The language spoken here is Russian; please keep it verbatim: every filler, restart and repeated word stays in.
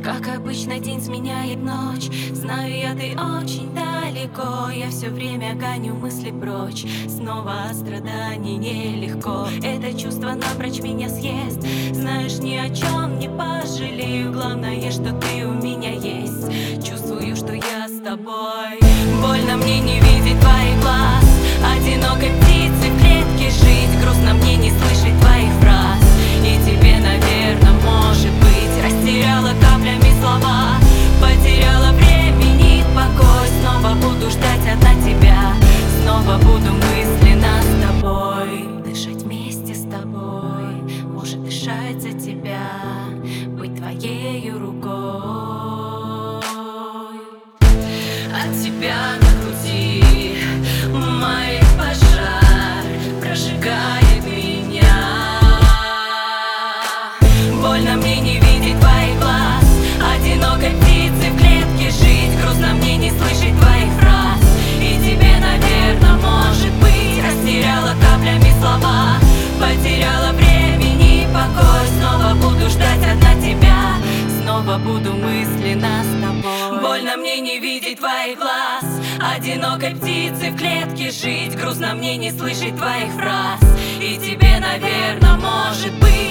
Как обычно день сменяет ночь. Знаю я, ты очень далеко. Я все время гоню мысли прочь. Снова от страданий нелегко. Это чувство напрочь меня съест. Знаешь, ни о чем не пожалею. Главное, что ты у меня есть. Чувствую, что я с тобой. Больно мне не видеть твоих глаз. Одинокой птицы в клетке жить. Грустно мне не слышать твоих фраз. И тебе, наверное, может быть, растеряла каплями слова. Потеряла времени покой. Снова буду ждать одна тебя. Снова буду мысленно с тобой. Дышать вместе с тобой. Может дышать за тебя. Быть твоею рукой. От тебя на груди мой пожар прожигает меня. Больно мне не видеть твоих глаз. Одинокой птицы в клетке жить. Грустно мне не слышать твоих фраз. И тебе, наверное, может быть, растеряла каплями слова. Потеряла времени покой. Снова буду ждать одна тебя. Снова буду мысленно с тобой. Больно мне не видеть твоих глаз. Одинокой птицы в клетке жить. Грустно мне не слышать твоих фраз. И тебе, наверное, может быть,